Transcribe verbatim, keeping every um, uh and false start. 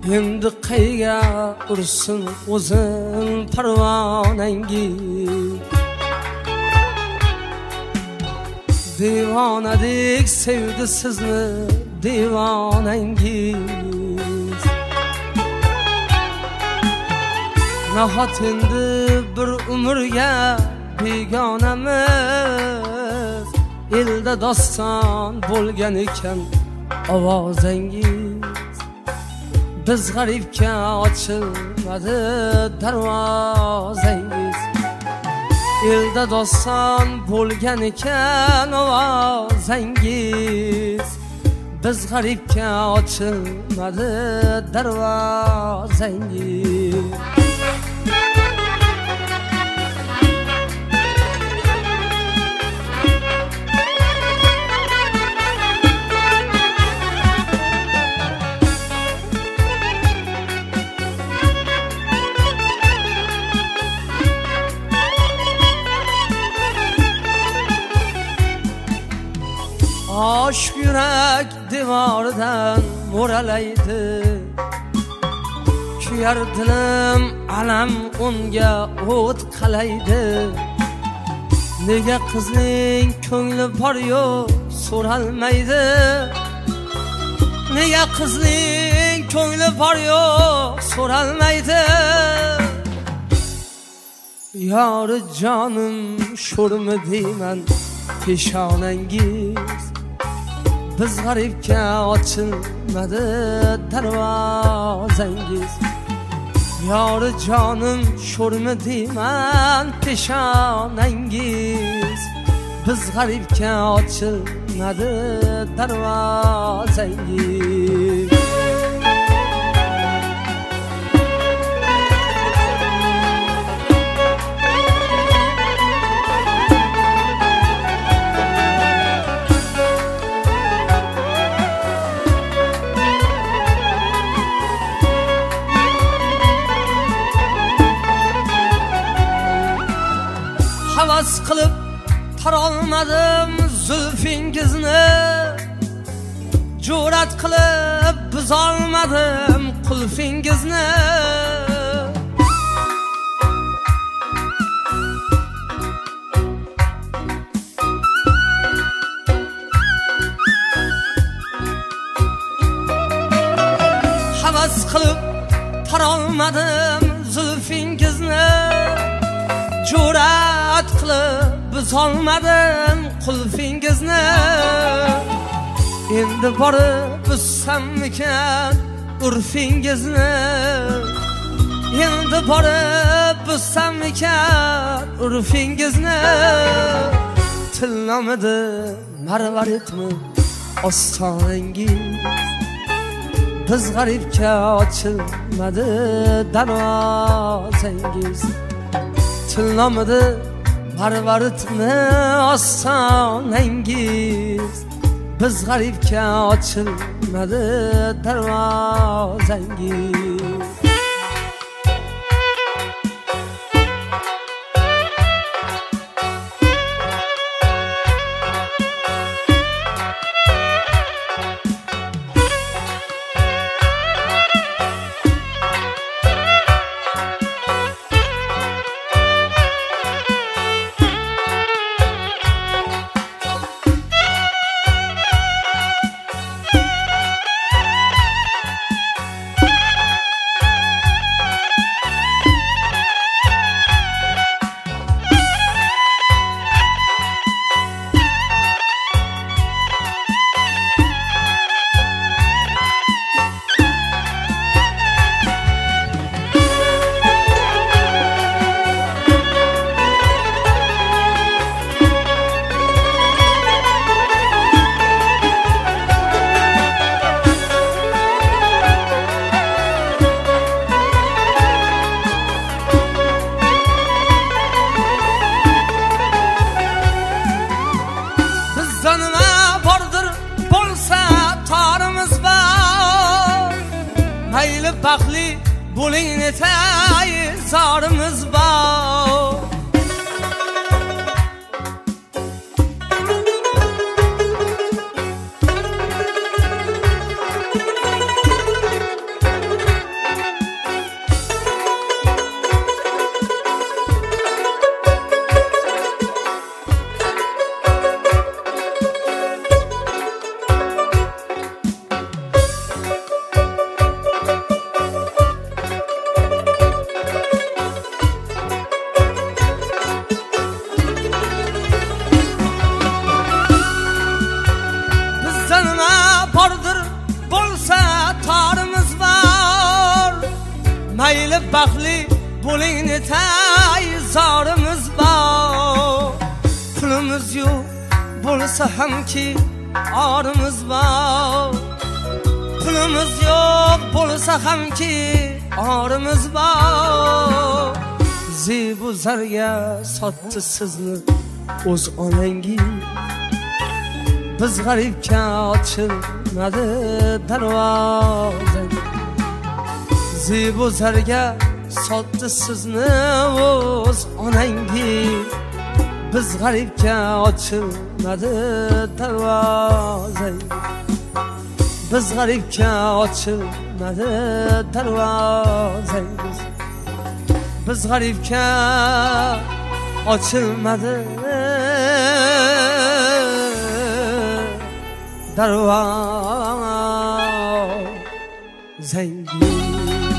endi qayga ursin o'zin parvonangiz. Devonadek sevdi sizni devonangiz. Nahot endi bir umrga begonamiz, elda doston bo'lgan ekan ovozangiz. Biz g'aribga ochilmadi darvozangiz. Elda doston bo'lgan ekan ovozangiz. Biz g'aribga ochilmadi darvozangiz. Aşk yürek divardan moralaydı, kuyar dilim alam unga o't qalaydi. Nega qizning ko'ngli bor yo'q so'ralmaydi. Nega qizning ko'ngli bor yo'q so'ralmaydi. Yori jonim sho'rmi deyman peshonangiz. Biz g'aribga ochilmadi darvozangiz. Yori jonim sho'rmi deyman peshonangiz. Biz g'aribga ochilmadi darvozangiz. Havas qilib tarolmadim zulfingizni, jur'at qilib buzolmadim qulfingizni. Havas qilib tarolmadim zulfingizni, jur'at qilib buzolmadim qulfingizni. Endi borib buzsammikan urfingizni. Endi borib buzsammikan urfingizni. Tilnomidi marvaritmi ostonangiz. Biz g'aribga ochilmadi darvozangiz. Tilnomidi marvaritmi ostonangiz. Biz g'aribga ochilmadi darvozangiz. Hayli baxtli bo'ling netay zorimiz bor. mayli baxtli bo'ling netay zorimiz bor. Pulimiz yo'q bo'lsa hamki orimiz bor. Pulimiz yo'q bo'lsa hamki orimiz bor. Zebu zarga sotdi sizni o'z onangiz. Biz g'aribga ochilmadi darvoza. Zebu zarga sotdi sizni o'z onangiz. Biz g'aribga ochilmadi darvoza. Biz g'aribga ochilmadi darvoza. Biz g'aribga ochilmadi darvoza.